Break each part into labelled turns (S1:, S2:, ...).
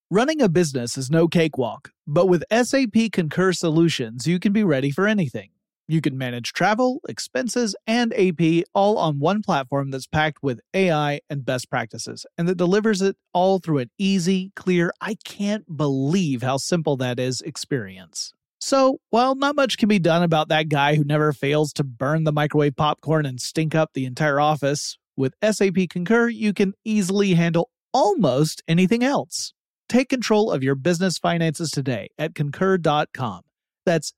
S1: Running a business is no cakewalk, but with SAP Concur Solutions, you can be ready for anything. You can manage travel, expenses, and AP all on one platform that's packed with AI and best practices, and that delivers it all through an easy, clear, I can't believe how simple that is experience. So, while not much can be done about that guy who never fails to burn the microwave popcorn and stink up the entire office, with SAP Concur, you can easily handle almost anything else. Take control of your business finances today at Concur.com. That's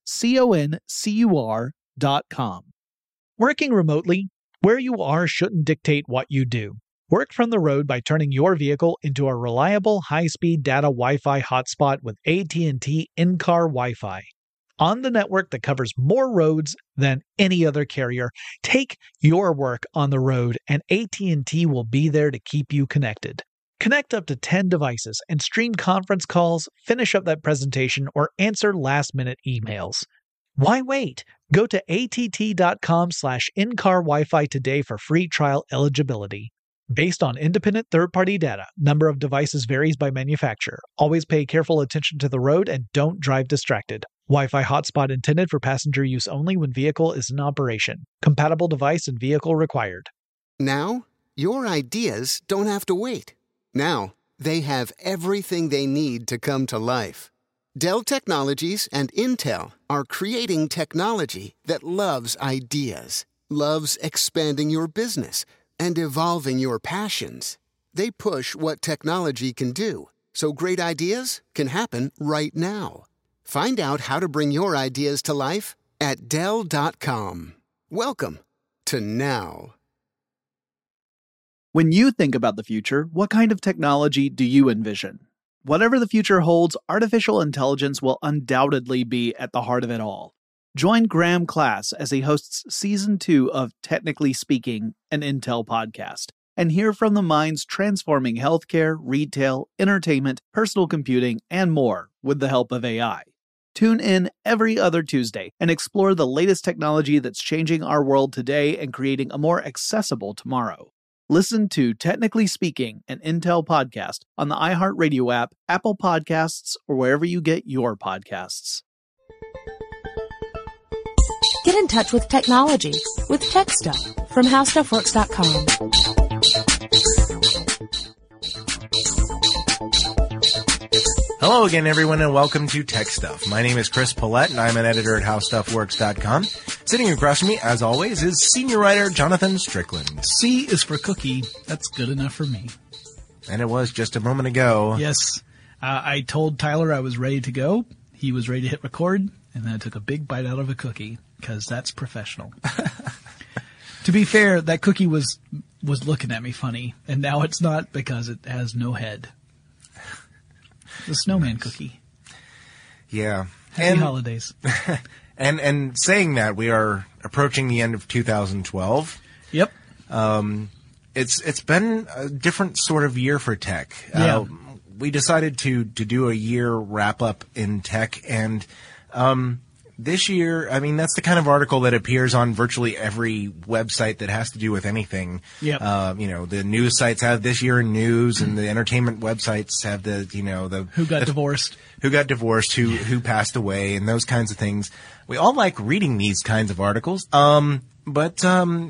S1: CONCUR.com. Working remotely, where you are shouldn't dictate what you do. Work from the road by turning your vehicle into a reliable high-speed data Wi-Fi hotspot with AT&T in-car Wi-Fi. On the network that covers more roads than any other carrier, take your work on the road and AT&T will be there to keep you connected. Connect up to 10 devices and stream conference calls, finish up that presentation, or answer last-minute emails. Why wait? Go to att.com/in-car Wi-Fi today for free trial eligibility. Based on independent third-party data, number of devices varies by manufacturer. Always pay careful attention to the road and don't drive distracted. Wi-Fi hotspot intended for passenger use only when vehicle is in operation. Compatible device and vehicle required.
S2: Now, your ideas don't have to wait. Now, they have everything they need to come to life. Dell Technologies and Intel are creating technology that loves ideas, loves expanding your business, and evolving your passions. They push what technology can do, so great ideas can happen right now. Find out how to bring your ideas to life at Dell.com. Welcome to now.
S1: When you think about the future, what kind of technology do you envision? Whatever the future holds, artificial intelligence will undoubtedly be at the heart of it all. Join Graham Class as he hosts Season 2 of Technically Speaking, an Intel podcast, and hear from the minds transforming healthcare, retail, entertainment, personal computing, and more with the help of AI. Tune in every other Tuesday and explore the latest technology that's changing our world today and creating a more accessible tomorrow. Listen to Technically Speaking, an Intel podcast on the iHeartRadio app, Apple Podcasts, or wherever you get your podcasts.
S3: Get in touch with technology with Tech Stuff from HowStuffWorks.com.
S4: Hello again, everyone, and welcome to Tech Stuff. My name is Chris Paulette, and I'm an editor at HowStuffWorks.com. Sitting across from me, as always, is senior writer Jonathan Strickland.
S5: C is for cookie. That's good enough for me.
S4: And it was just a moment ago.
S5: Yes. I told Tyler I was ready to go. He was ready to hit record, and then I took a big bite out of a cookie, because that's professional. To be fair, that cookie was looking at me funny, and now it's not because it has no head. The snowman cookie.
S4: Yeah.
S5: Happy holidays.
S4: And saying that, we are approaching the end of 2012.
S5: Yep.
S4: It's been a different sort of year for tech.
S5: Yeah.
S4: We decided to do a year wrap up in tech, and this year, I mean, that's the kind of article that appears on virtually every website that has to do with anything.
S5: Yep.
S4: The news sites have this year in news, and the entertainment websites have the
S5: who got divorced,
S4: who passed away, and those kinds of things. We all like reading these kinds of articles. But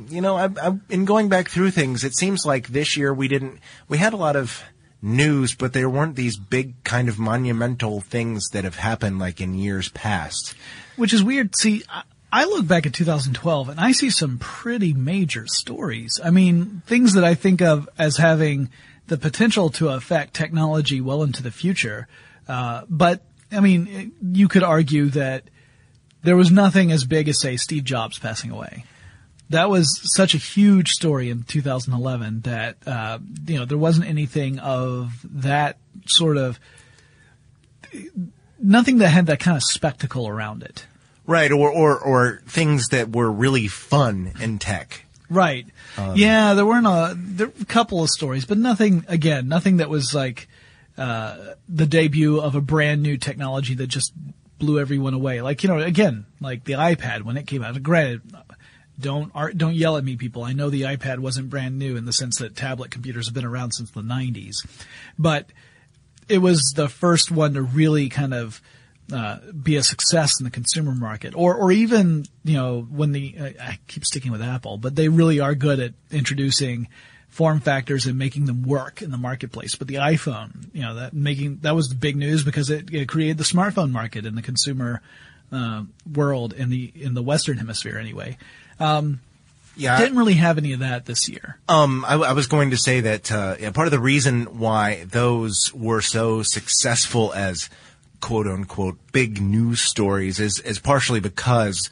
S4: in going back through things, it seems like this year we had a lot of news, but there weren't these big kind of monumental things that have happened like in years past.
S5: Which is weird. See, I look back at 2012 and I see some pretty major stories. I mean, things that I think of as having the potential to affect technology well into the future. But, I mean, you could argue that there was nothing as big as, say, Steve Jobs passing away. That was such a huge story in 2011 that, there wasn't anything of that sort of, nothing that had that kind of spectacle around it.
S4: Right, or things that were really fun in tech.
S5: Right. There were a couple of stories, but nothing that was like, the debut of a brand new technology that just blew everyone away. Like, again, like the iPad when it came out. Granted, don't yell at me, people. I know the iPad wasn't brand new in the sense that tablet computers have been around since the 90s. But it was the first one to really kind of be a success in the consumer market, or even, when I keep sticking with Apple, but they really are good at introducing form factors and making them work in the marketplace. But the iPhone, that was the big news because it created the smartphone market in the consumer world in the Western Hemisphere anyway. Didn't really have any of that this year.
S4: I was going to say that part of the reason why those were so successful as quote unquote big news stories is partially because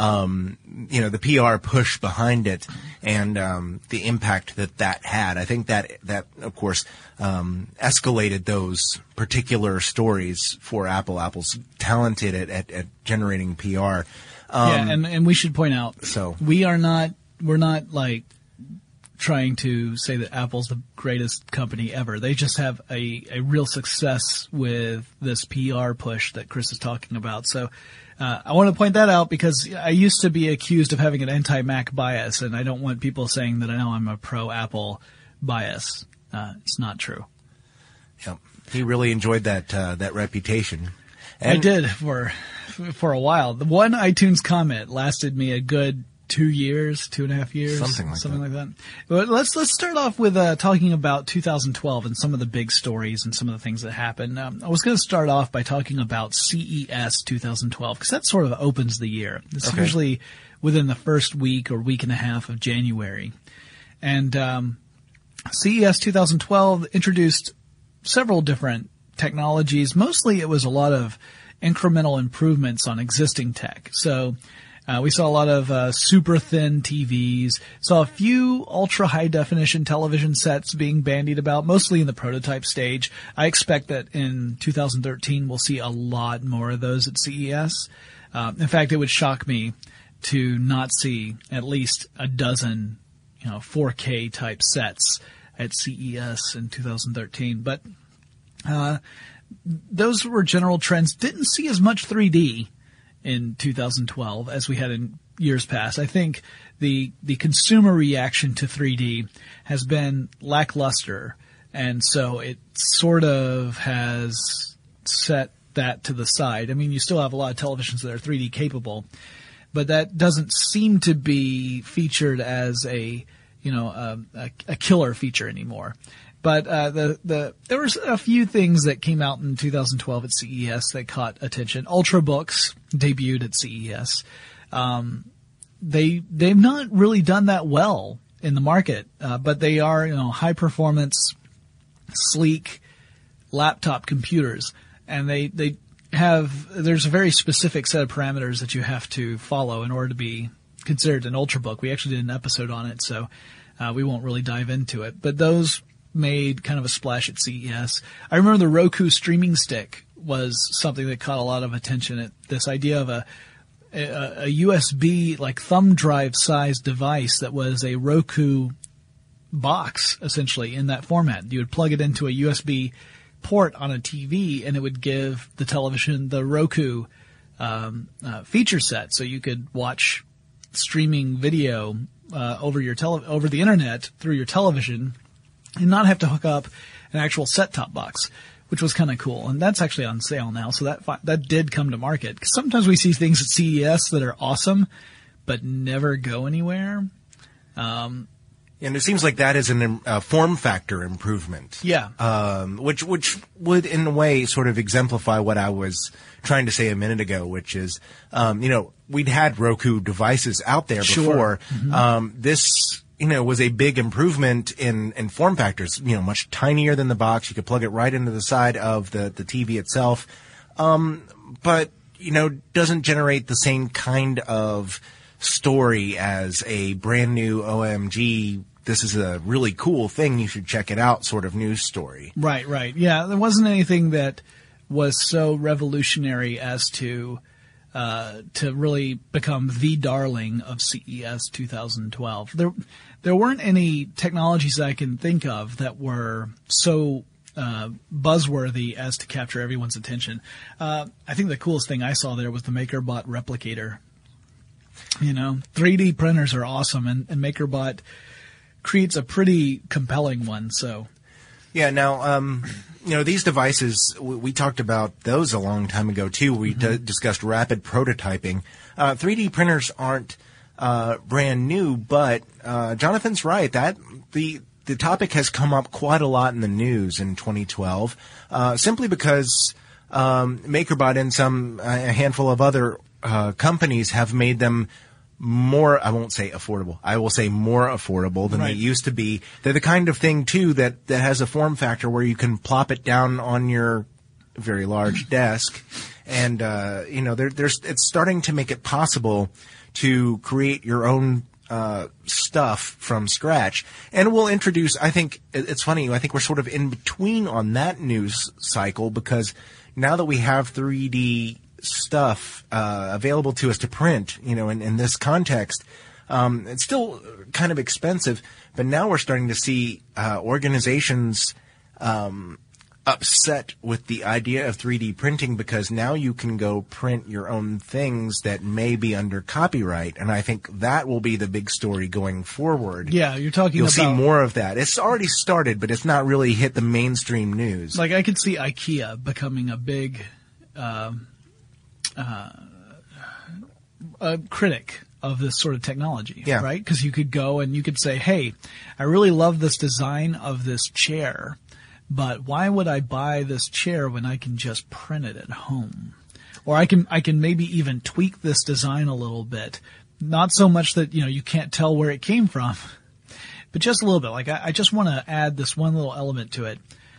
S4: the PR push behind it and the impact that had. I think that of course escalated those particular stories for Apple. Apple's talented at generating PR.
S5: And we should point out,
S4: so
S5: we're not like trying to say that Apple's the greatest company ever. They just have a real success with this PR push that Chris is talking about. So I want to point that out because I used to be accused of having an anti-Mac bias, and I don't want people saying that I'm a pro-Apple bias. It's not true.
S4: Yep. He really enjoyed that reputation.
S5: And I did for a while. The one iTunes comment lasted me a good 2 years, 2.5 years, something like that. But let's start off with talking about 2012 and some of the big stories and some of the things that happened. I was going to start off by talking about CES 2012 because that sort of opens the year. It's usually within the first week or week and a half of January. And CES 2012 introduced several different technologies. Mostly it was a lot of incremental improvements on existing tech. So we saw a lot of super thin TVs, saw a few ultra high definition television sets being bandied about, mostly in the prototype stage. I expect that in 2013 we'll see a lot more of those at CES. In fact, it would shock me to not see at least a dozen, 4K type sets at CES in 2013. But those were general trends. Didn't see as much 3D in 2012 as we had in years past. I think the consumer reaction to 3D has been lackluster, and so it sort of has set that to the side. I mean, you still have a lot of televisions that are 3D capable, but that doesn't seem to be featured as a killer feature anymore. But there was a few things that came out in 2012 at CES that caught attention. Ultrabooks debuted at CES. They've not really done that well in the market, but they are high performance, sleek laptop computers, and there's a very specific set of parameters that you have to follow in order to be considered an Ultrabook. We actually did an episode on it, so we won't really dive into it. But those made kind of a splash at CES. I remember the Roku streaming stick was something that caught a lot of attention. This idea of a USB like thumb drive sized device that was a Roku box essentially in that format. You would plug it into a USB port on a TV and it would give the television the Roku feature set, so you could watch streaming video over the internet through your television and not have to hook up an actual set-top box, which was kind of cool. And that's actually on sale now, so that did come to market. 'Cause sometimes we see things at CES that are awesome, but never go anywhere.
S4: And it seems like that is a form factor improvement.
S5: Yeah.
S4: Which would, in a way, sort of exemplify what I was trying to say a minute ago, which is, we'd had Roku devices out there before. Mm-hmm. This was a big improvement in form factors, much tinier than the box. You could plug it right into the side of the TV itself. But, doesn't generate the same kind of story as a brand new OMG, this is a really cool thing, you should check it out sort of news story.
S5: Right. Yeah, there wasn't anything that was so revolutionary as to really become the darling of CES 2012. There weren't any technologies that I can think of that were so buzzworthy as to capture everyone's attention. I think the coolest thing I saw there was the MakerBot replicator. 3D printers are awesome, and MakerBot creates a pretty compelling one. So
S4: Yeah. Now, these devices, we talked about those a long time ago too. We discussed rapid prototyping. 3D printers aren't brand new, but Jonathan's right that the topic has come up quite a lot in the news in 2012, simply because MakerBot and a handful of other companies have made them more, I won't say affordable, I will say more affordable than they used to be. They're the kind of thing, too, that has a form factor where you can plop it down on your very large desk. And, it's starting to make it possible to create your own stuff from scratch. And we'll introduce, I think, it's funny, I think we're sort of in between on that news cycle, because now that we have 3D stuff available to us to print, in this context, it's still kind of expensive, but now we're starting to see organizations upset with the idea of 3D printing, because now you can go print your own things that may be under copyright, and I think that will be the big story going forward.
S5: Yeah, you'll
S4: see more of that. It's already started, but it's not really hit the mainstream news.
S5: Like, I could see IKEA becoming a big a critic of this sort of technology, right? Because you could go and you could say, hey, I really love this design of this chair, but why would I buy this chair when I can just print it at home? Or I can maybe even tweak this design a little bit. Not so much that, you can't tell where it came from, but just a little bit. Like, I just want to add this one little element to it.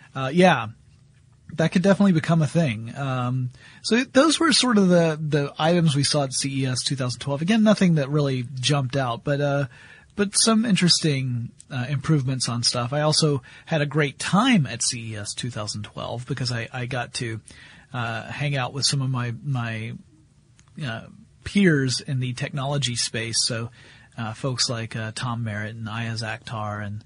S5: That could definitely become a thing. So those were sort of the items we saw at CES 2012. Again, nothing that really jumped out, but some interesting improvements on stuff. I also had a great time at CES 2012 because I got to hang out with some of my peers in the technology space. So folks like Tom Merritt and Ayaz Akhtar and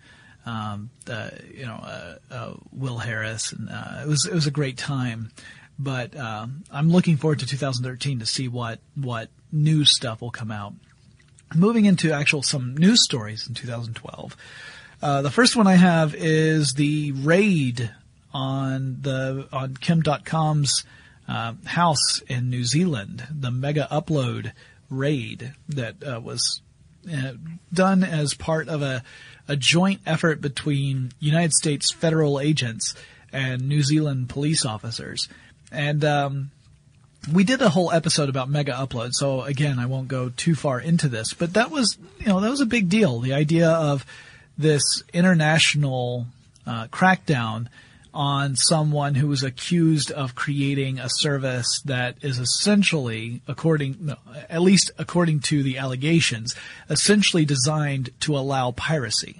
S5: Will Harris, and it was a great time. But I'm looking forward to 2013 to see what new stuff will come out. Moving into some news stories in 2012. The first one I have is the raid on Kim.com's house in New Zealand, the Mega Upload raid that was done as part of a joint effort between United States federal agents and New Zealand police officers. And we did a whole episode about Mega Upload, so again, I won't go too far into this, but that was a big deal. The idea of this international crackdown on someone who was accused of creating a service that is essentially, at least according to the allegations, essentially designed to allow piracy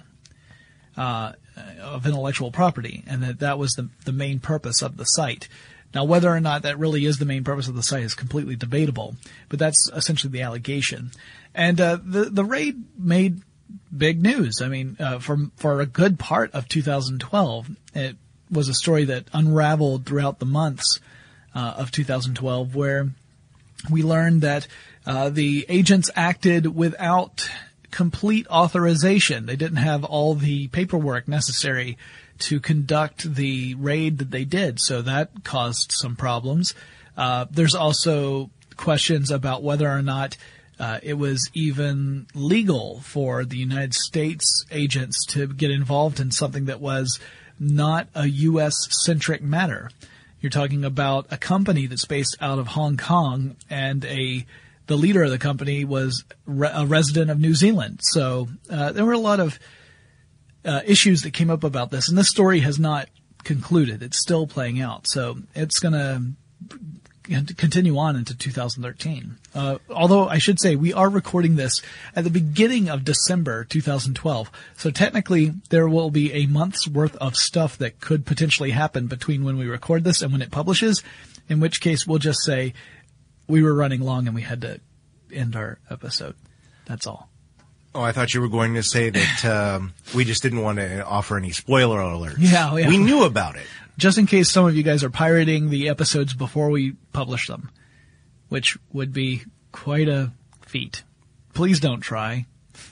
S5: of intellectual property, and that was the main purpose of the site. Now, whether or not that really is the main purpose of the site is completely debatable, but that's essentially the allegation. And the raid made big news. I mean, for a good part of 2012, it was a story that unraveled throughout the months of 2012, where we learned that the agents acted without complete authorization. They didn't have all the paperwork necessary to conduct the raid that they did, so that caused some problems. There's also questions about whether or not it was even legal for the United States agents to get involved in something that was not a U.S.-centric matter. You're talking about a company that's based out of Hong Kong, and the leader of the company was a resident of New Zealand. So there were a lot of issues that came up about this, and this story has not concluded. It's still playing out, so it's going to continue on into 2013. Although I should say we are recording this at the beginning of December 2012, so technically there will be a month's worth of stuff that could potentially happen between when we record this and when it publishes, in which case we'll just say we were running long and we had to end our episode. That's all.
S4: Oh, I thought you were going to say that we just didn't want to offer any spoiler alerts.
S5: Yeah.
S4: We knew about it.
S5: Just in case some of you guys are pirating the episodes before we publish them, which would be quite a feat. Please don't try.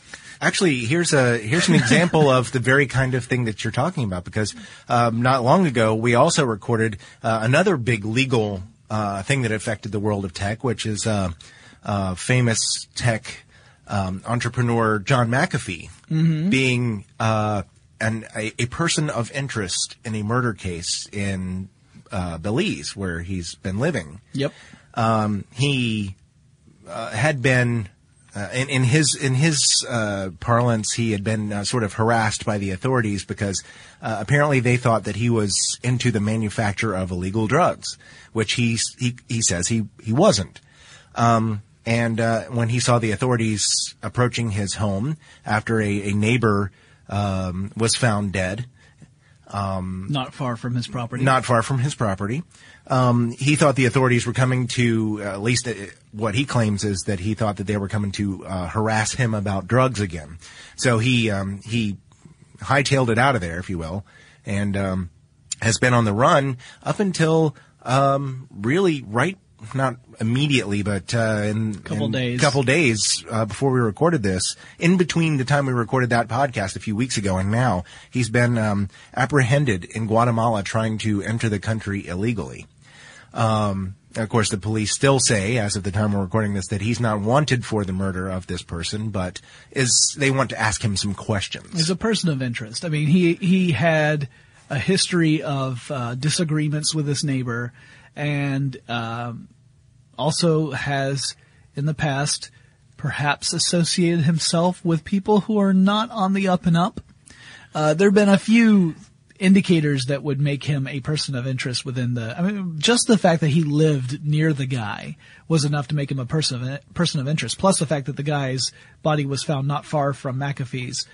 S4: Actually, here's an example of the very kind of thing that you're talking about, because not long ago we also recorded another big legal thing that affected the world of tech, which is famous tech entrepreneur John McAfee being a person of interest in a murder case in Belize, where he's been living.
S5: Yep.
S4: He had been in his parlance, he had been sort of harassed by the authorities because apparently they thought that he was into the manufacture of illegal drugs, which he says he wasn't. And when he saw the authorities approaching his home after a neighbor was found dead,
S5: not far from his property.
S4: He thought the authorities were coming to, at least what he claims is that he thought that they were coming to harass him about drugs again. So he hightailed it out of there, if you will, and has been on the run up until really right, not immediately, but in a couple days before we recorded this, in between the time we recorded that podcast a few weeks ago and now, he's been apprehended in Guatemala trying to enter the country illegally. Of course, the police still say, as of the time we're recording this, that he's not wanted for the murder of this person, but they want to ask him some questions.
S5: He's a person of interest. I mean, he had a history of disagreements with his neighbor, and also has, in the past, perhaps associated himself with people who are not on the up and up. There have been a few indicators that would make him a person of interest within just the fact that he lived near the guy was enough to make him a person of interest. Plus the fact that the guy's body was found not far from McAfee's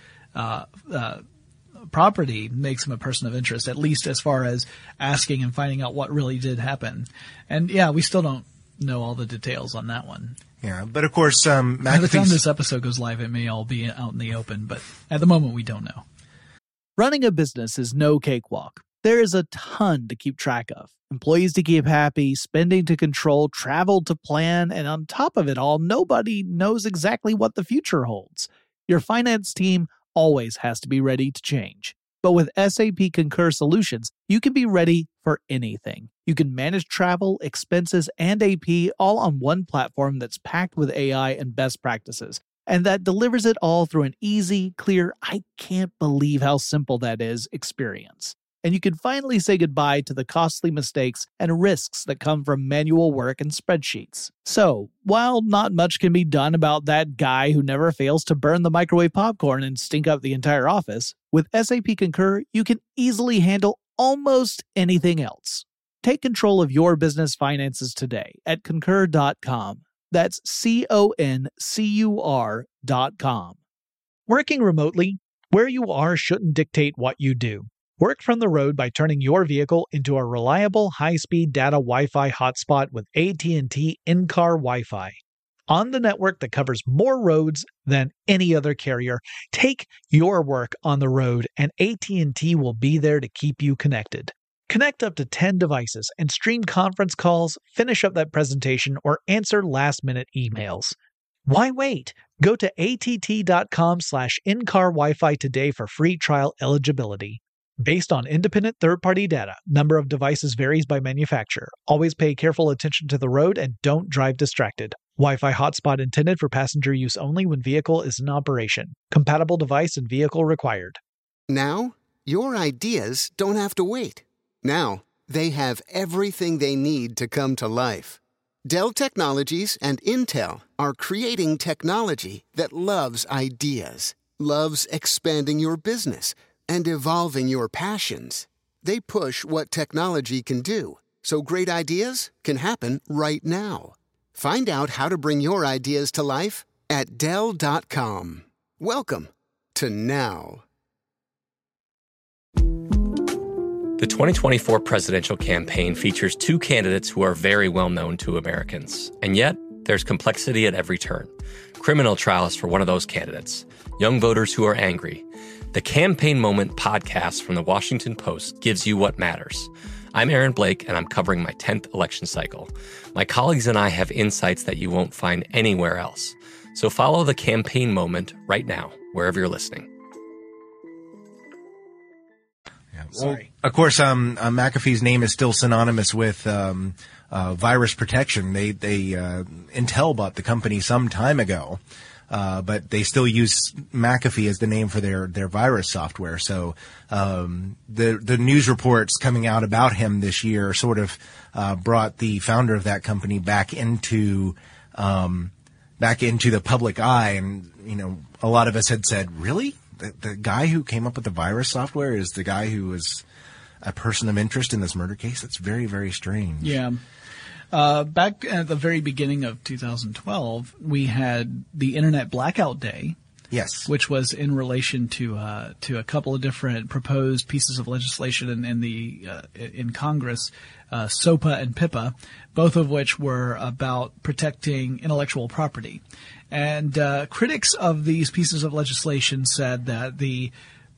S5: property makes him a person of interest, at least as far as asking and finding out what really did happen. And yeah, we still don't know all the details on that one.
S4: Yeah, but of course,
S5: by the time this episode goes live, it may all be out in the open, but at the moment we don't know.
S1: Running a business is no cakewalk. There is a ton to keep track of. Employees to keep happy, spending to control, travel to plan, and on top of it all, nobody knows exactly what the future holds. Your finance team always has to be ready to change. But with SAP Concur Solutions, you can be ready for anything. You can manage travel, expenses, and AP all on one platform that's packed with AI and best practices, and that delivers it all through an easy, clear, I can't believe how simple that is experience. And you can finally say goodbye to the costly mistakes and risks that come from manual work and spreadsheets. So, while not much can be done about that guy who never fails to burn the microwave popcorn and stink up the entire office, with SAP Concur, you can easily handle almost anything else. Take control of your business finances today at Concur.com. That's CONCUR.com. Working remotely, where you are shouldn't dictate what you do. Work from the road by turning your vehicle into a reliable, high-speed data Wi-Fi hotspot with AT&T in-car Wi-Fi. On the network that covers more roads than any other carrier, take your work on the road and AT&T will be there to keep you connected. Connect up to 10 devices and stream conference calls, finish up that presentation, or answer last-minute emails. Why wait? Go to att.com/in-car Wi-Fi today for free trial eligibility. Based on independent third-party data, number of devices varies by manufacturer. Always pay careful attention to the road and don't drive distracted. Wi-Fi hotspot intended for passenger use only when vehicle is in operation. Compatible device and vehicle required.
S2: Now, your ideas don't have to wait. Now, they have everything they need to come to life. Dell Technologies and Intel are creating technology that loves ideas, loves expanding your business, and evolving your passions. They push what technology can do, so great ideas can happen right now. Find out how to bring your ideas to life at Dell.com. Welcome to now.
S6: The 2024 presidential campaign features two candidates who are very well known to Americans. And yet, there's complexity at every turn. Criminal trials for one of those candidates. Young voters who are angry. The Campaign Moment podcast from the Washington Post gives you what matters. I'm Aaron Blake, and I'm covering my 10th election cycle. My colleagues and I have insights that you won't find anywhere else. So follow the campaign moment right now, wherever you're listening.
S5: Sorry.
S4: Well, of course, McAfee's name is still synonymous with virus protection. They Intel bought the company some time ago, but they still use McAfee as the name for their virus software. So the news reports coming out about him this year sort of brought the founder of that company back into the public eye, and a lot of us had said, really? The guy who came up with the virus software is the guy who was a person of interest in this murder case? That's very, very strange.
S5: Yeah. Back at the very beginning of 2012, we had the Internet Blackout Day.
S4: Yes.
S5: Which was in relation to a couple of different proposed pieces of legislation in Congress, SOPA and PIPA, both of which were about protecting intellectual property. And critics of these pieces of legislation said that the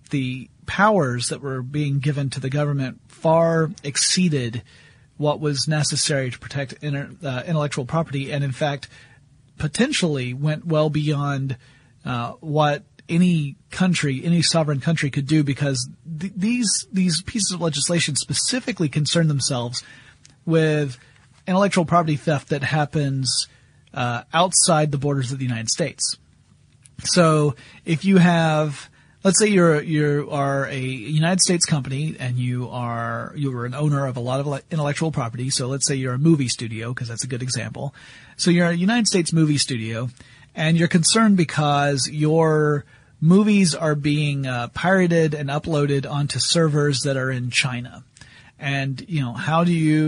S5: powers that were being given to the government far exceeded what was necessary to protect intellectual property, and in fact, potentially went well beyond what any sovereign country could do, because these pieces of legislation specifically concern themselves with intellectual property theft that happens outside the borders of the United States. So if you have, let's say you are a United States company and you were an owner of a lot of intellectual property. So let's say you're a movie studio, because that's a good example. So you're a United States movie studio, and you're concerned because your movies are being pirated and uploaded onto servers that are in China. And how do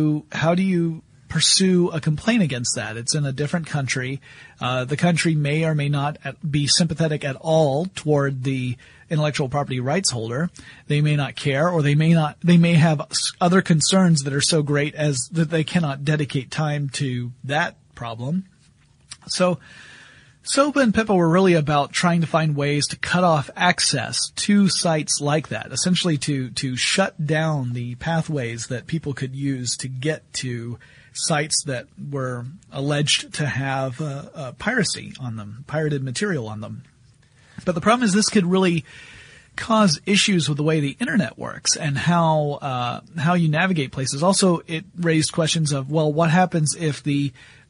S5: you pursue a complaint against that? It's in a different country. The country may or may not be sympathetic at all toward the intellectual property rights holder. They may not care, or they may have other concerns that are so great as that they cannot dedicate time to that problem. So SOPA and PIPA were really about trying to find ways to cut off access to sites like that, essentially to shut down the pathways that people could use to get to sites that were alleged to have piracy on them, pirated material on them. But the problem is this could really cause issues with the way the internet works and how you navigate places. Also, it raised questions of, well, what happens if the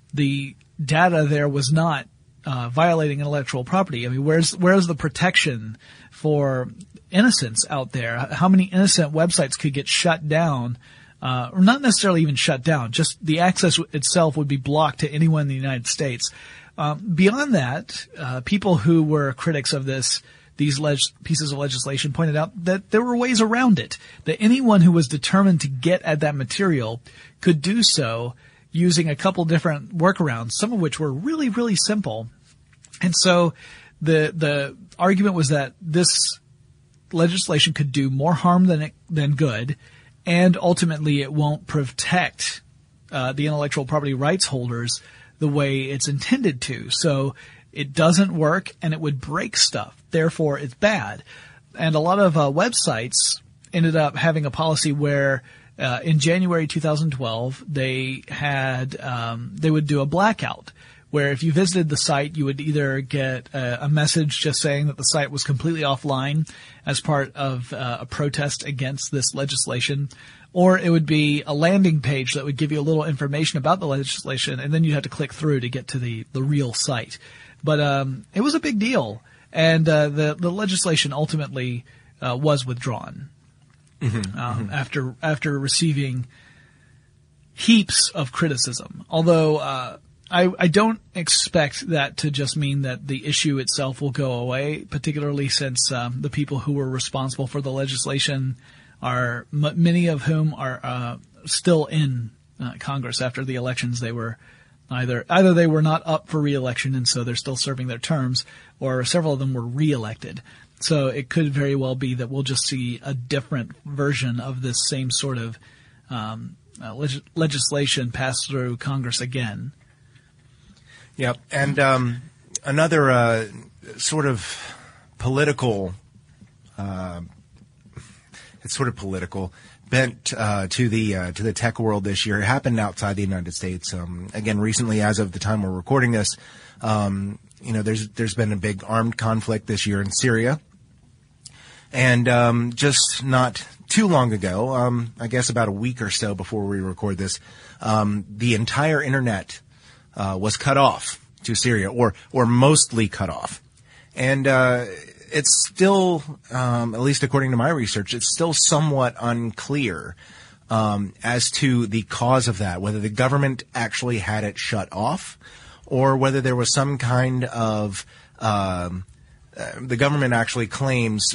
S5: data there was not violating intellectual property? I mean, where's the protection for innocents out there? How many innocent websites could get shut down? Or not necessarily even shut down, just the access itself would be blocked to anyone in the United States. Beyond that, people who were critics of these pieces of legislation pointed out that there were ways around it, that anyone who was determined to get at that material could do so using a couple different workarounds, some of which were really, really simple. And so the argument was that this legislation could do more harm than good, and ultimately it won't protect the intellectual property rights holders the way it's intended to. So it doesn't work, and it would break stuff. Therefore, it's bad. And a lot of websites ended up having a policy where in January 2012 they would do a blackout, where if you visited the site, you would either get a message just saying that the site was completely offline as part of a protest against this legislation, or it would be a landing page that would give you a little information about the legislation, and then you'd have to click through to get to the real site. But it was a big deal, and the legislation ultimately was withdrawn after receiving heaps of criticism. Although I don't expect that to just mean that the issue itself will go away, particularly since the people who were responsible for the legislation are many of whom are still in Congress after the elections. They were either they were not up for re-election and so they're still serving their terms, or several of them were re-elected. So it could very well be that we'll just see a different version of this same sort of legislation pass through Congress again.
S4: Yep. And another sort of political it's sort of political. bent to the tech world this year. It happened outside the United States. Again, recently, as of the time we're recording this, there's been a big armed conflict this year in Syria, and just not too long ago, I guess about a week or so before we record this, the entire internet was cut off to Syria, or mostly cut off, and it's still, at least according to my research, it's still somewhat unclear as to the cause of that, whether the government actually had it shut off or whether there was some kind of the government actually claims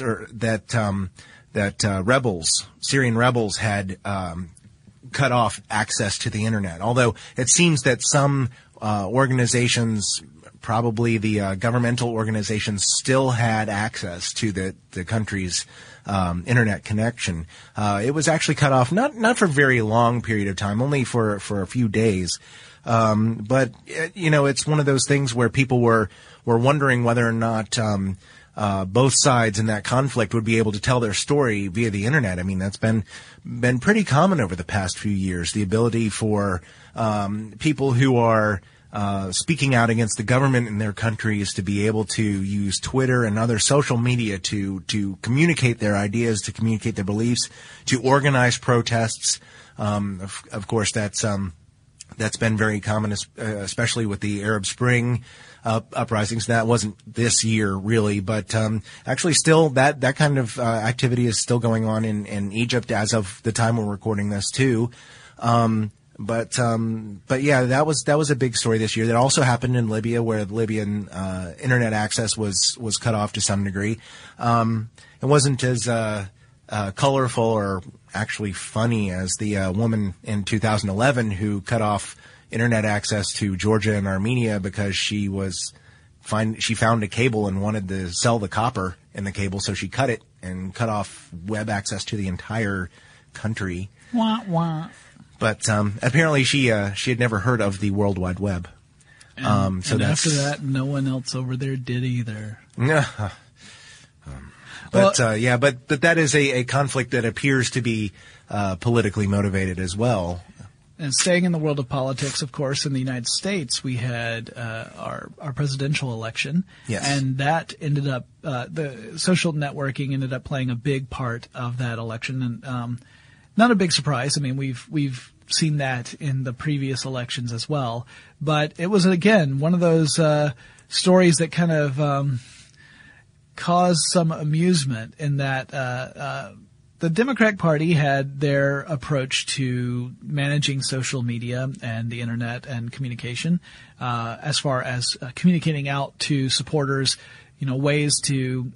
S4: that Syrian rebels had cut off access to the internet. Although it seems that some organizations, probably the governmental organizations, still had access to the country's internet connection. It was actually cut off, not for a very long period of time, only for a few days. But it's one of those things where people were wondering whether or not both sides in that conflict would be able to tell their story via the internet. I mean, that's been pretty common over the past few years. The ability for people who are speaking out against the government in their countries to be able to use Twitter and other social media to communicate their ideas, to communicate their beliefs, to organize protests. Of course, that's been very common, especially with the Arab Spring uprisings. That wasn't this year, really, but actually still that kind of activity is still going on in Egypt as of the time we're recording this, too. But yeah, that was a big story this year. That also happened in Libya, where the Libyan internet access was cut off to some degree. It wasn't as colorful or actually funny as the woman in 2011 who cut off internet access to Georgia and Armenia because she found a cable and wanted to sell the copper in the cable, so she cut it and cut off web access to the entire country.
S5: Wah, wah.
S4: But apparently she had never heard of the World Wide Web.
S5: And after that, no one else over there did either.
S4: But that is a conflict that appears to be politically motivated as well.
S5: And staying in the world of politics, of course, in the United States, we had our presidential election.
S4: Yes.
S5: And that ended up, the social networking ended up playing a big part of that election. And not a big surprise. I mean, we've seen that in the previous elections as well. But it was, again, one of those stories that kind of caused some amusement in that the Democratic Party had their approach to managing social media and the internet and communication, as far as communicating out to supporters, ways to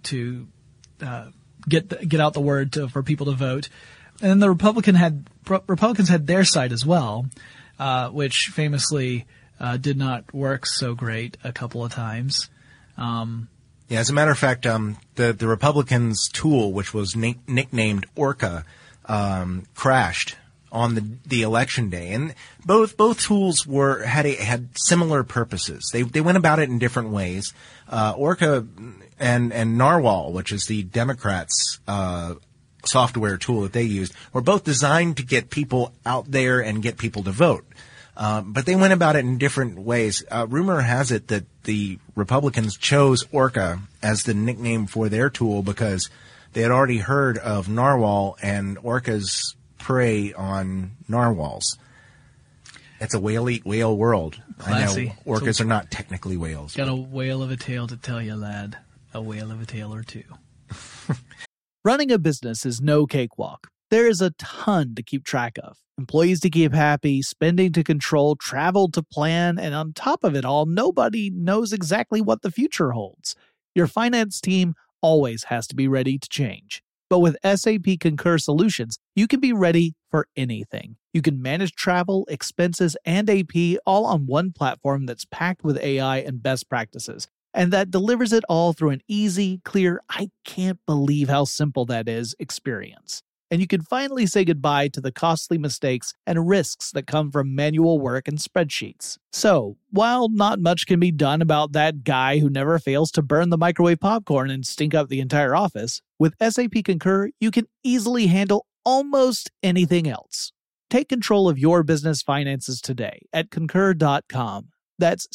S5: get out the word for people to vote. And then the Republicans had their side as well, which famously did not work so great a couple of times.
S4: Yeah, as a matter of fact, the Republicans' tool, which was nicknamed Orca, crashed on the election day, and both tools had similar purposes. They went about it in different ways. Orca and Narwhal, which is the Democrats' software tool that they used, were both designed to get people out there and get people to vote. But they went about it in different ways. Rumor has it that the Republicans chose Orca as the nickname for their tool because they had already heard of Narwhal, and Orcas prey on narwhals. It's a whale-eat whale world.
S5: Classy.
S4: I know orcas are not technically whales.
S5: Got a whale of a tale to tell you, lad. A whale of a tale or two.
S1: Running a business is no cakewalk. There is a ton to keep track of. Employees to keep happy, spending to control, travel to plan, and on top of it all, nobody knows exactly what the future holds. Your finance team always has to be ready to change. But with SAP Concur Solutions, you can be ready for anything. You can manage travel, expenses, and AP all on one platform that's packed with AI and best practices, and that delivers it all through an easy, clear, I can't believe how simple that is experience. And you can finally say goodbye to the costly mistakes and risks that come from manual work and spreadsheets. So, while not much can be done about that guy who never fails to burn the microwave popcorn and stink up the entire office, with SAP Concur, you can easily handle almost anything else. Take control of your business finances today at Concur.com. That's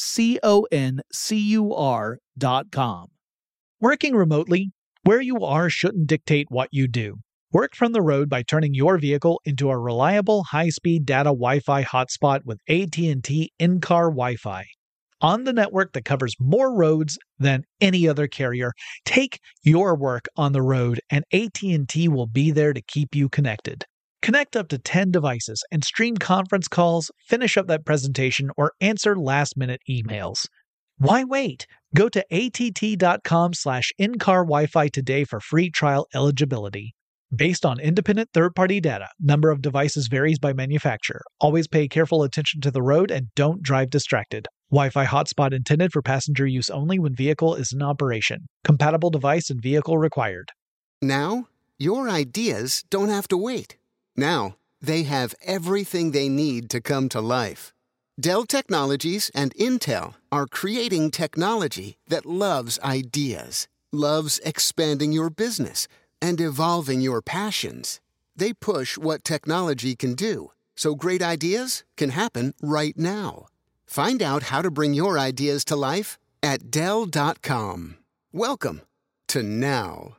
S1: CONCUR.com. Working remotely, where you are shouldn't dictate what you do. Work from the road by turning your vehicle into a reliable high-speed data Wi-Fi hotspot with AT&T in-car Wi-Fi. On the network that covers more roads than any other carrier, take your work on the road and AT&T will be there to keep you connected. Connect up to 10 devices and stream conference calls, finish up that presentation, or answer last-minute emails. Why wait? Go to att.com/in-car Wi-Fi today for free trial eligibility. Based on independent third-party data, number of devices varies by manufacturer. Always pay careful attention to the road and don't drive distracted. Wi-Fi hotspot intended for passenger use only when vehicle is in operation. Compatible device and vehicle required.
S2: Now, your ideas don't have to wait. Now, they have everything they need to come to life. Dell Technologies and Intel are creating technology that loves ideas, loves expanding your business, and evolving your passions. They push what technology can do, so great ideas can happen right now. Find out how to bring your ideas to life at Dell.com. Welcome to now.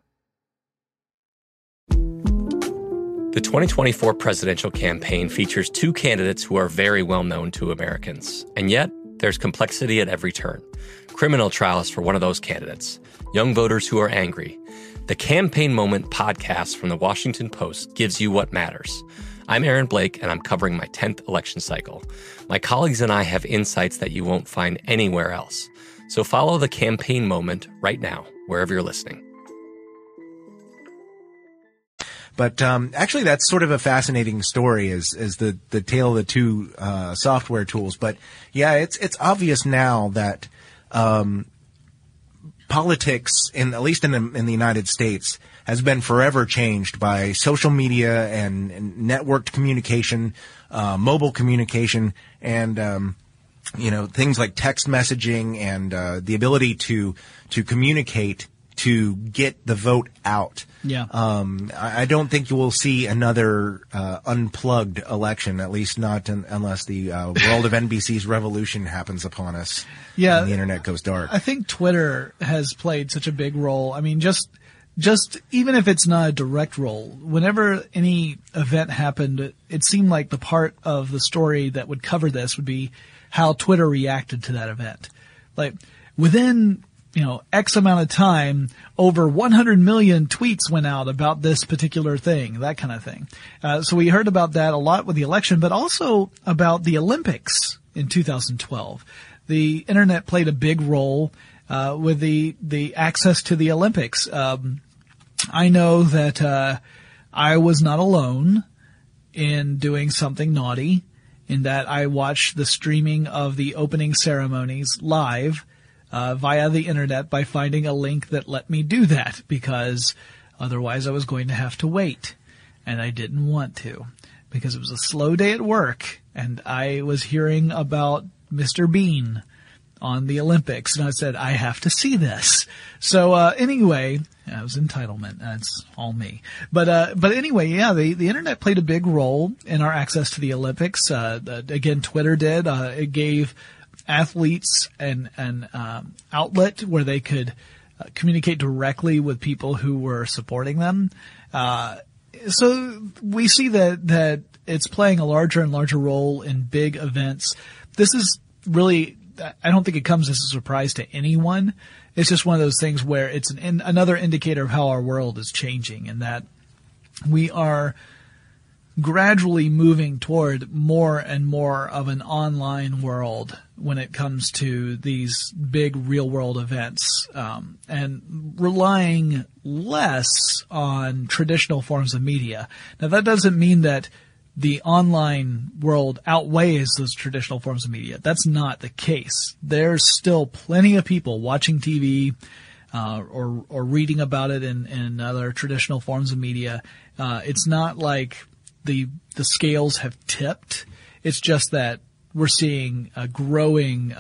S6: The 2024 presidential campaign features two candidates who are very well known to Americans. And yet, there's complexity at every turn. Criminal trials for one of those candidates. Young voters who are angry. The Campaign Moment podcast from the Washington Post gives you what matters. I'm Aaron Blake, and I'm covering my 10th election cycle. My colleagues and I have insights that you won't find anywhere else. So follow the Campaign Moment right now, wherever you're listening.
S4: But actually, that's sort of a fascinating story, is the tale of the two software tools. But yeah, it's obvious now that politics, at least in the United States, has been forever changed by social media and networked communication, mobile communication, and things like text messaging and the ability to communicate to get the vote out.
S5: Yeah.
S4: I don't think you will see another unplugged election, at least not unless the world of NBC's revolution happens upon us.
S5: Yeah.
S4: And the internet goes dark.
S5: I think Twitter has played such a big role. I mean, just even if it's not a direct role, whenever any event happened, it seemed like the part of the story that would cover this would be how Twitter reacted to that event. Like, within X amount of time, over 100 million tweets went out about this particular thing, that kind of thing. So we heard about that a lot with the election, but also about the Olympics in 2012. The internet played a big role with the access to the Olympics. I know that I was not alone in doing something naughty, in that I watched the streaming of the opening ceremonies live via the internet by finding a link that let me do that, because otherwise I was going to have to wait, and I didn't want to, because it was a slow day at work, and I was hearing about Mr. Bean on the Olympics, and I said, I have to see this. So anyway, it was entitlement. That's all me. But anyway, yeah, the internet played a big role in our access to the Olympics. Again, Twitter did. It gave athletes an outlet where they could communicate directly with people who were supporting them. So we see that it's playing a larger and larger role in big events. This is really, I don't think it comes as a surprise to anyone. It's just one of those things where it's another indicator of how our world is changing, and that we are gradually moving toward more and more of an online world when it comes to these big real-world events, and relying less on traditional forms of media. Now, that doesn't mean that the online world outweighs those traditional forms of media. That's not the case. There's still plenty of people watching TV or reading about it in other traditional forms of media. It's not like the scales have tipped. It's just that we're seeing a growing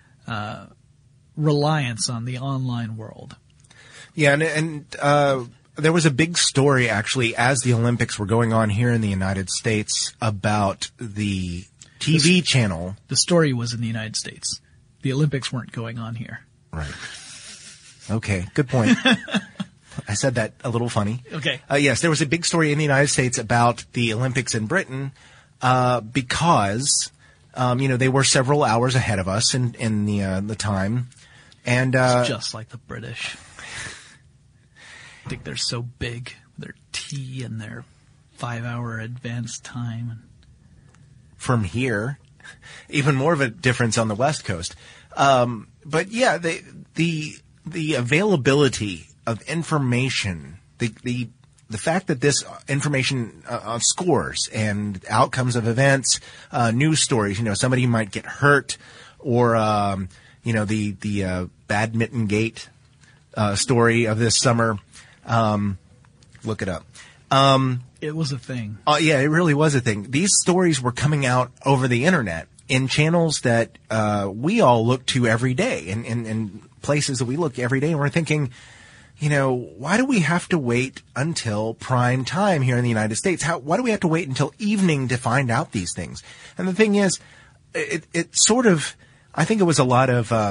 S5: reliance on the online world.
S4: Yeah, and There was a big story, actually, as the Olympics were going on here in the United States about the TV channel.
S5: The story was in the United States. The Olympics weren't going on here.
S4: Right. Okay, good point. I said that a little funny.
S5: Okay.
S4: Yes, there was a big story in the United States about the Olympics in Britain because, they were several hours ahead of us in the time. And
S5: it's just like the British. I think they're so big. Their tea and their 5-hour advanced time.
S4: From here, even more of a difference on the West Coast. But yeah, the availability of information, the fact that this information scores and outcomes of events, news stories, somebody might get hurt, or the badminton gate story of this summer. Look it up.
S5: It was a thing.
S4: Yeah, it really was a thing. These stories were coming out over the internet in channels that we all look to every day, and places that we look every day, and we're thinking, why do we have to wait until prime time here in the United States? Why do we have to wait until evening to find out these things? And the thing is, it sort of, I think it was a lot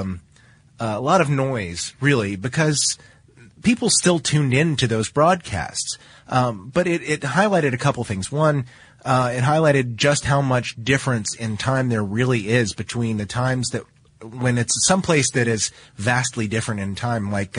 S4: of noise, really, because people still tuned in to those broadcasts. But it highlighted a couple things. One, it highlighted just how much difference in time there really is between the times that when it's someplace that is vastly different in time, like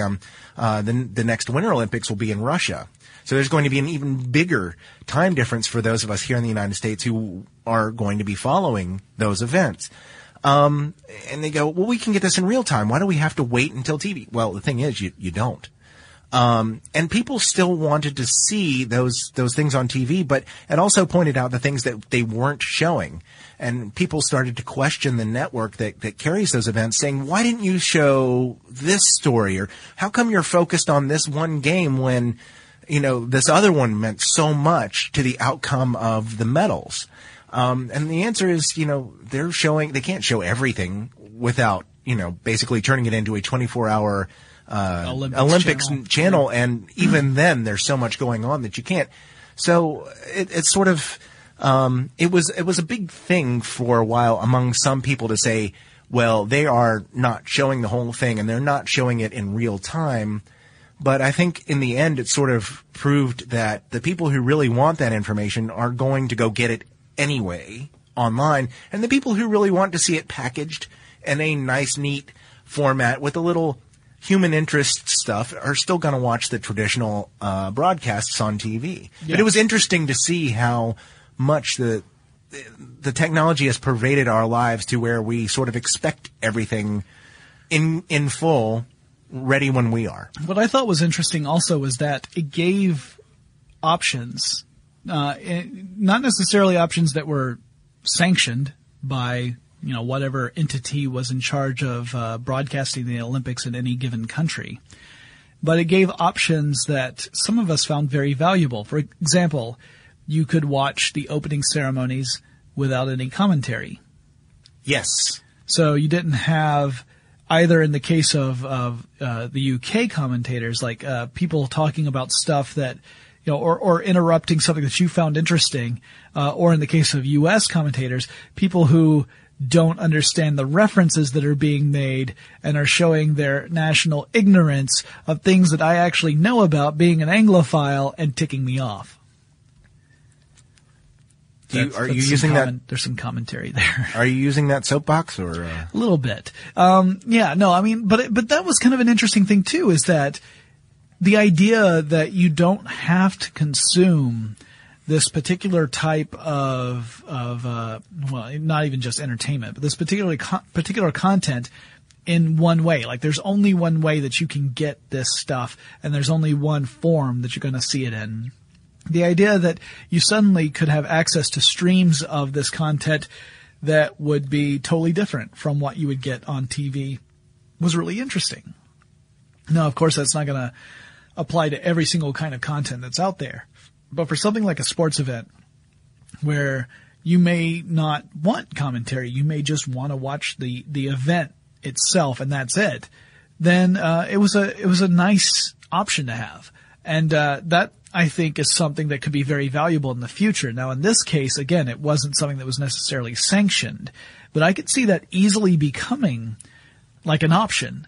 S4: the next Winter Olympics will be in Russia. So there's going to be an even bigger time difference for those of us here in the United States who are going to be following those events. And they go, well, we can get this in real time. Why do we have to wait until TV? Well, the thing is, you don't. And people still wanted to see those things on TV, but it also pointed out the things that they weren't showing. And people started to question the network that carries those events, saying, why didn't you show this story? Or how come you're focused on this one game when, this other one meant so much to the outcome of the medals? And the answer is, they can't show everything without, basically turning it into a 24-hour Olympics channel, and even then there's so much going on that you can't. So it's sort of it was a big thing for a while among some people to say, well, they are not showing the whole thing and they're not showing it in real time. But I think in the end it sort of proved that the people who really want that information are going to go get it anyway online, and the people who really want to see it packaged in a nice, neat format with a little human interest stuff are still going to watch the traditional broadcasts on TV. Yeah. But it was interesting to see how much the technology has pervaded our lives to where we sort of expect everything in full, ready when we are.
S5: What I thought was interesting also was that it gave options, not necessarily options that were sanctioned by whatever entity was in charge of broadcasting the Olympics in any given country. But it gave options that some of us found very valuable. For example, you could watch the opening ceremonies without any commentary.
S4: Yes.
S5: So you didn't have, either in the case of the UK commentators, like people talking about stuff that, or interrupting something that you found interesting, or in the case of US commentators, people who don't understand the references that are being made and are showing their national ignorance of things that I actually know about, being an Anglophile, and ticking me off.
S4: Are you using that?
S5: There's some commentary there.
S4: Are you using that soapbox or?
S5: A little bit. Yeah, no, I mean, but that was kind of an interesting thing too, is that the idea that you don't have to consume this particular type of well, not even just entertainment, but this particular content in one way. Like, there's only one way that you can get this stuff, and there's only one form that you're going to see it in. The idea that you suddenly could have access to streams of this content that would be totally different from what you would get on TV was really interesting. Now, of course, that's not going to apply to every single kind of content that's out there. But for something like a sports event where you may not want commentary, you may just want to watch the event itself and that's it, then it was a nice option to have. And that, I think, is something that could be very valuable in the future. Now, in this case, again, it wasn't something that was necessarily sanctioned, but I could see that easily becoming like an option.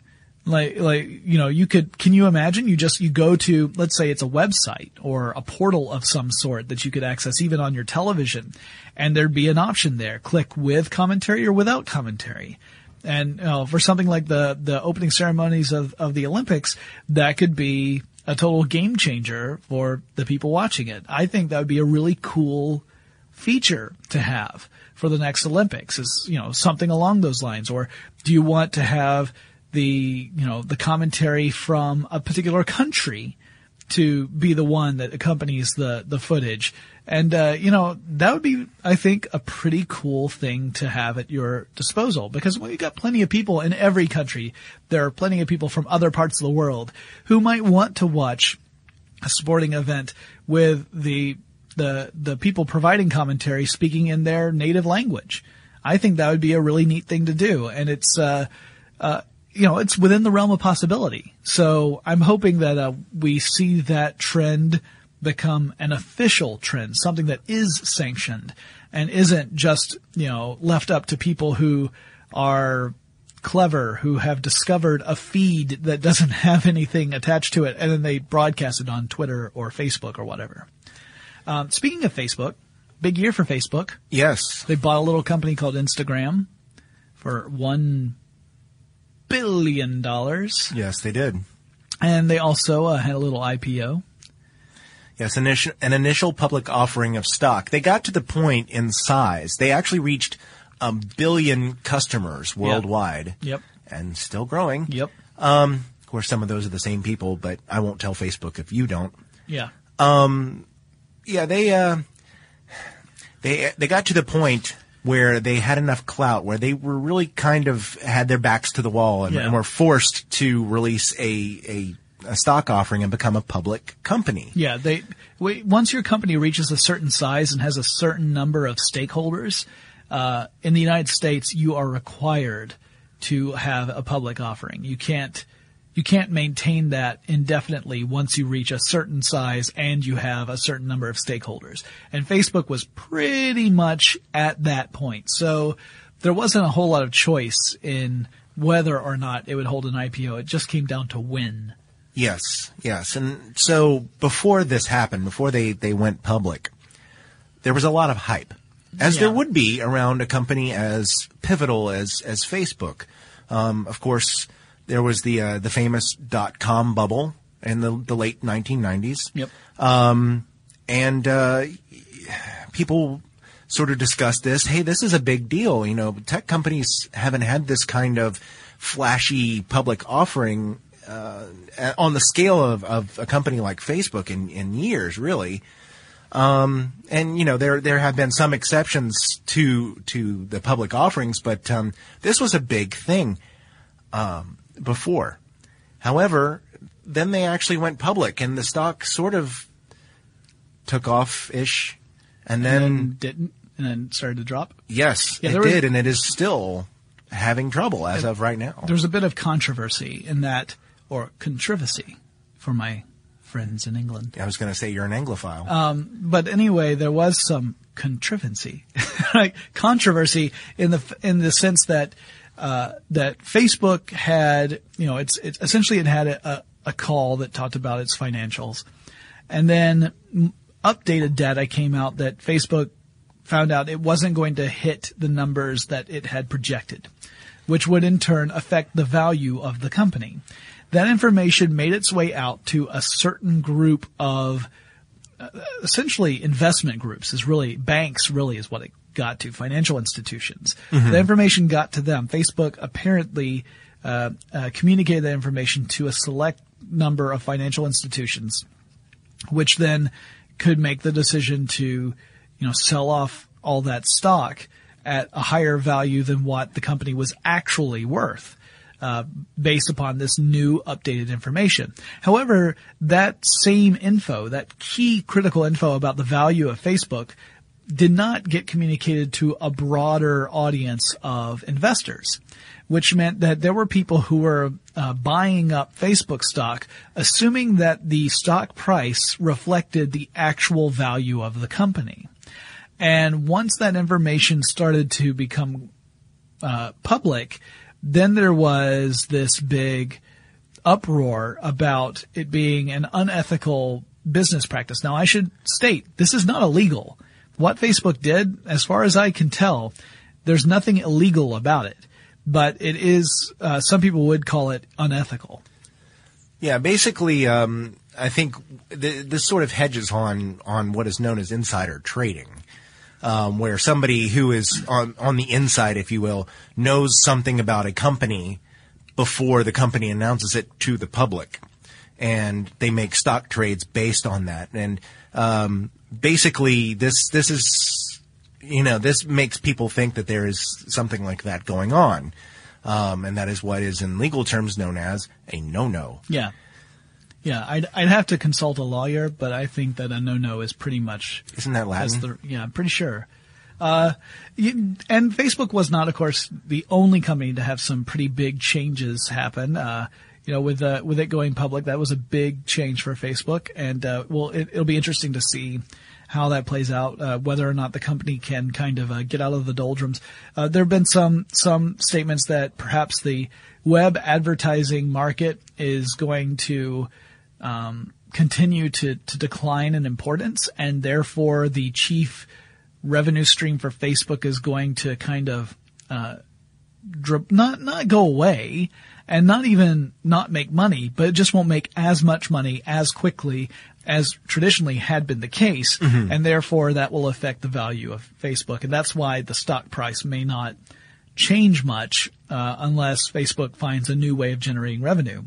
S5: Can you imagine you go to, let's say it's a website or a portal of some sort that you could access even on your television, and there'd be an option there. Click with commentary or without commentary. And for something like the opening ceremonies of the Olympics, that could be a total game changer for the people watching it. I think that would be a really cool feature to have for the next Olympics, is, something along those lines. Or do you want to have the commentary from a particular country to be the one that accompanies the footage? And, that would be, I think, a pretty cool thing to have at your disposal, because we've got plenty of people in every country. There are plenty of people from other parts of the world who might want to watch a sporting event with the people providing commentary speaking in their native language. I think that would be a really neat thing to do. And it's, it's within the realm of possibility. So I'm hoping that, we see that trend become an official trend, something that is sanctioned and isn't just, left up to people who are clever, who have discovered a feed that doesn't have anything attached to it, and then they broadcast it on Twitter or Facebook or whatever. Speaking of Facebook, big year for Facebook.
S4: Yes.
S5: They bought a little company called Instagram for $1 billion.
S4: Yes, they did.
S5: And they also had a little IPO.
S4: Yes, an initial public offering of stock. They got to the point in size. They actually reached 1 billion customers worldwide.
S5: Yep.
S4: And still growing.
S5: Yep.
S4: Of course, some of those are the same people, but I won't tell Facebook if you don't.
S5: Yeah.
S4: They got to the point where they had enough clout, where they were really kind of had their backs to the wall and were forced to release a stock offering and become a public company.
S5: Yeah, once your company reaches a certain size and has a certain number of stakeholders, in the United States, you are required to have a public offering. You can't maintain that indefinitely once you reach a certain size and you have a certain number of stakeholders. And Facebook was pretty much at that point. So there wasn't a whole lot of choice in whether or not it would hold an IPO. It just came down to when.
S4: Yes. And so before this happened, before they went public, there was a lot of hype, as there would be around a company as pivotal as Facebook. Of course, there was the famous .com bubble in the late 1990s.
S5: Yep.
S4: And people sort of discussed this. Hey, this is a big deal. Tech companies haven't had this kind of flashy public offering on the scale of a company like Facebook in years, really. And there have been some exceptions to the public offerings, but this was a big thing before. However, then they actually went public, and the stock sort of took off-ish, and then
S5: didn't, and then started to drop.
S4: Yes, it did, and it is still having trouble as of right now.
S5: There's a bit of controversy in that, or controversy for my friends in England.
S4: I was going to say you're an Anglophile.
S5: But anyway, there was some controversy, right? Controversy in the sense that Facebook had, it's essentially it had a call that talked about its financials, and then updated data came out that Facebook found out it wasn't going to hit the numbers that it had projected, which would in turn affect the value of the company. That information made its way out to a certain group of essentially investment groups, banks is what it got to, financial institutions. Mm-hmm. The information got to them. Facebook apparently communicated that information to a select number of financial institutions, which then could make the decision to, sell off all that stock at a higher value than what the company was actually worth. Based upon this new updated information. However, that same info, that key critical info about the value of Facebook, did not get communicated to a broader audience of investors, which meant that there were people who were buying up Facebook stock, assuming that the stock price reflected the actual value of the company. And once that information started to become public, then there was this big uproar about it being an unethical business practice. Now, I should state, this is not illegal. What Facebook did, as far as I can tell, there's nothing illegal about it. But it is, some people would call it unethical.
S4: Yeah, basically, I think this sort of hedges on what is known as insider trading, where somebody who is on the inside, if you will, knows something about a company before the company announces it to the public. And they make stock trades based on that. And basically, this is, this makes people think that there is something like that going on. And that is what is in legal terms known as a no-no.
S5: Yeah. Yeah, I'd have to consult a lawyer, but I think that a no-no is pretty much...
S4: Isn't that Latin?
S5: Yeah, I'm pretty sure. And Facebook was not, of course, the only company to have some pretty big changes happen. With it going public, that was a big change for Facebook. And, it'll be interesting to see how that plays out, whether or not the company can kind of, get out of the doldrums. There have been some statements that perhaps the web advertising market is going to, continue to decline in importance, and therefore the chief revenue stream for Facebook is going to kind of, not go away, and not even not make money, but it just won't make as much money as quickly as traditionally had been the case, and therefore that will affect the value of Facebook. And that's why the stock price may not change much unless Facebook finds a new way of generating revenue.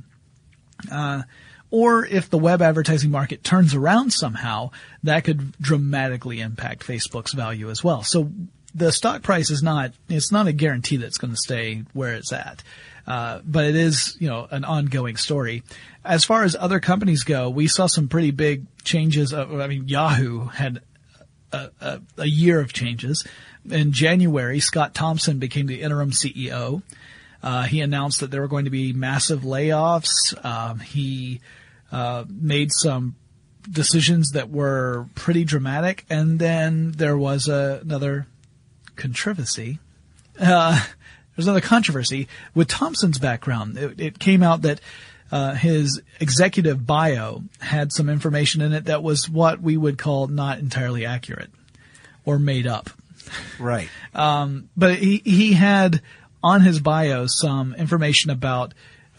S5: Or if the web advertising market turns around somehow, that could dramatically impact Facebook's value as well. So the stock price it's not a guarantee that it's going to stay where it's at. But it is, an ongoing story. As far as other companies go, we saw some pretty big changes. Yahoo had a year of changes. In January, Scott Thompson became the interim CEO. He announced that there were going to be massive layoffs. He made some decisions that were pretty dramatic. And then there was another controversy. There's another controversy with Thompson's background. It came out that his executive bio had some information in it that was what we would call not entirely accurate or made up.
S4: Right.
S5: But he had on his bio some information about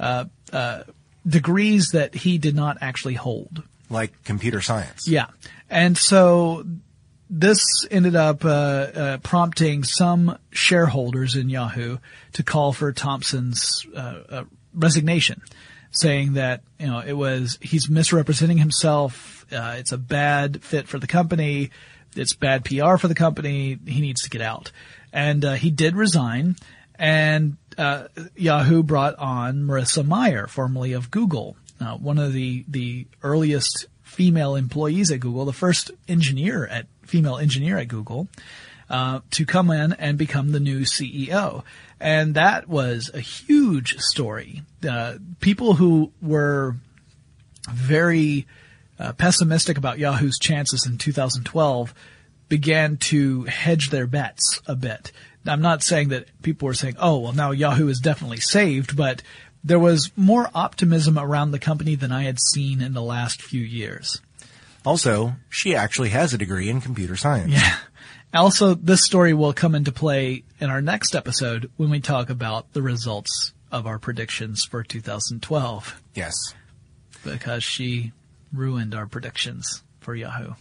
S5: degrees that he did not actually hold.
S4: Like computer science.
S5: Yeah. And so this ended up prompting some shareholders in Yahoo to call for Thompson's resignation, saying that he's misrepresenting himself. It's a bad fit for the company. It's bad PR for the company. He needs to get out. And he did resign. And Yahoo brought on Marissa Mayer, formerly of Google, one of the earliest female employees at Google, the first female engineer at Google, to come in and become the new CEO. And that was a huge story. People who were very pessimistic about Yahoo's chances in 2012 began to hedge their bets a bit. I'm not saying that people were saying, oh, well, now Yahoo is definitely saved, but there was more optimism around the company than I had seen in the last few years.
S4: Also, she actually has a degree in computer science.
S5: Yeah. Also, this story will come into play in our next episode when we talk about the results of our predictions for 2012.
S4: Yes.
S5: Because she ruined our predictions for Yahoo.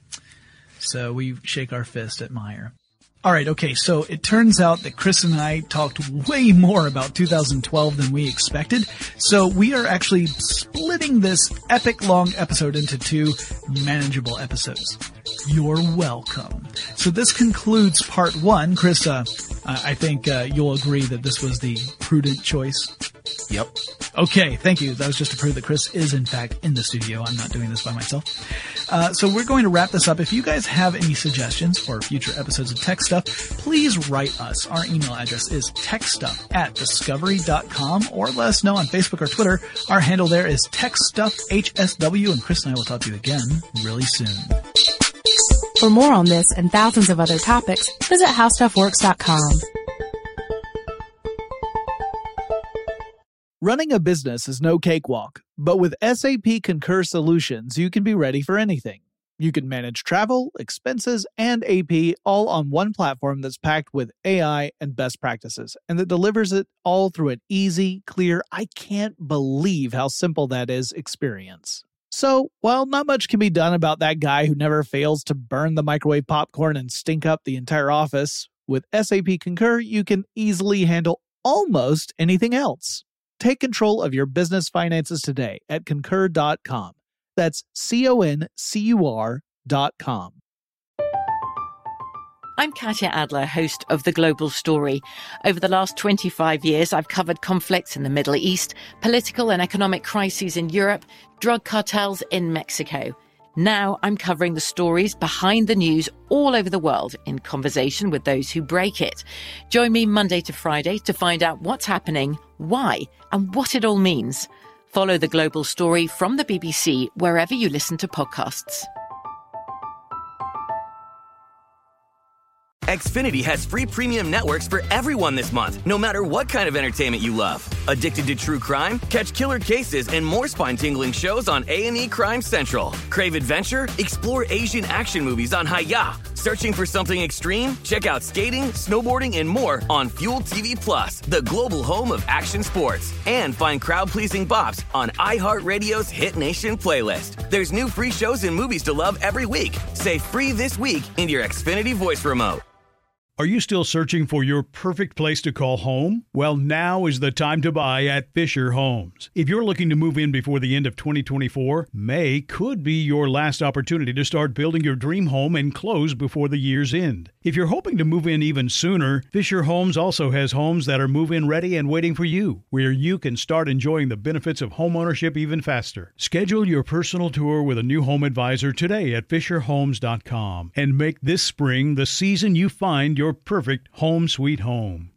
S5: So we shake our fist at Meyer. All right, okay, so it turns out that Chris and I talked way more about 2012 than we expected. So we are actually splitting this epic long episode into 2 manageable episodes. You're welcome. So this concludes part 1. Chris, I think you'll agree that this was the prudent choice.
S4: Yep.
S5: Okay, thank you. That was just to prove that Chris is, in fact, in the studio. I'm not doing this by myself. So we're going to wrap this up. If you guys have any suggestions for future episodes of Tech Stuff, please write us. Our email address is techstuff@discovery.com, or let us know on Facebook or Twitter. Our handle there is TechStuffHSW, and Chris and I will talk to you again really soon.
S3: For more on this and thousands of other topics, visit HowStuffWorks.com.
S1: Running a business is no cakewalk, but with SAP Concur Solutions, you can be ready for anything. You can manage travel, expenses, and AP all on one platform that's packed with AI and best practices, and that delivers it all through an easy, clear, I can't believe how simple that is experience. So, while not much can be done about that guy who never fails to burn the microwave popcorn and stink up the entire office, with SAP Concur, you can easily handle almost anything else. Take control of your business finances today at Concur.com. That's CONCUR.com.
S7: I'm Katya Adler, host of The Global Story. Over the last 25 years, I've covered conflicts in the Middle East, political and economic crises in Europe, drug cartels in Mexico. Now I'm covering the stories behind the news all over the world in conversation with those who break it. Join me Monday to Friday to find out what's happening, why, and what it all means. Follow The Global Story from the BBC wherever you listen to podcasts.
S8: Xfinity has free premium networks for everyone this month, no matter what kind of entertainment you love. Addicted to true crime? Catch killer cases and more spine-tingling shows on A&E Crime Central. Crave adventure? Explore Asian action movies on Hi-Ya. Searching for something extreme? Check out skating, snowboarding, and more on Fuel TV Plus, the global home of action sports. And find crowd-pleasing bops on iHeartRadio's Hit Nation playlist. There's new free shows and movies to love every week. Say free this week in your Xfinity voice remote.
S9: Are you still searching for your perfect place to call home? Well, now is the time to buy at Fisher Homes. If you're looking to move in before the end of 2024, May could be your last opportunity to start building your dream home and close before the year's end. If you're hoping to move in even sooner, Fisher Homes also has homes that are move-in ready and waiting for you, where you can start enjoying the benefits of homeownership even faster. Schedule your personal tour with a new home advisor today at FisherHomes.com and make this spring the season you find your perfect home sweet home.